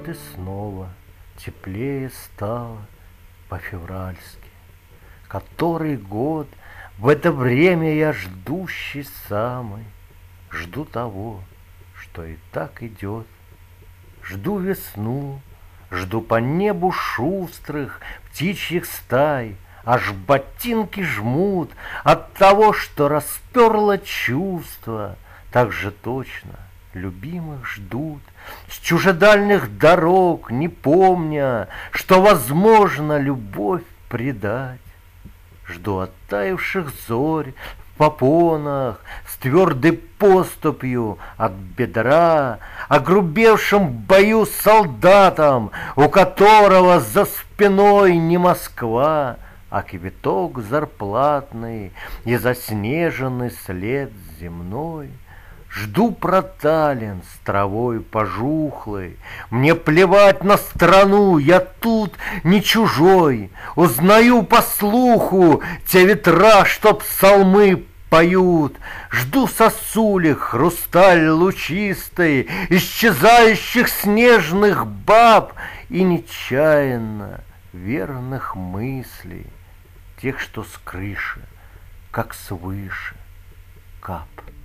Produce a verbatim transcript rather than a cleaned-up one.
Вот и снова теплее стало по-февральски. Который год в это время я ждущий самый, жду того, что и так идет. Жду весну, жду по небу шустрых птичьих стай, аж ботинки жмут от того, что расперло чувство. Так же точно любимых ждут с чужедальных дорог, не помня, что возможно любовь предать. Жду оттаивших зорь в попонах с твердой поступью от бедра, огрубевшим в бою солдатам, у которого за спиной не Москва, а квиток зарплатный и заснеженный след земной. Жду проталин с травой пожухлой. Мне плевать на страну, я тут не чужой. Узнаю по слуху те ветра, что псалмы поют. Жду сосулек хрусталь лучистый, исчезающих снежных баб и нечаянно верных мыслей, тех, что с крыши, как свыше, кап.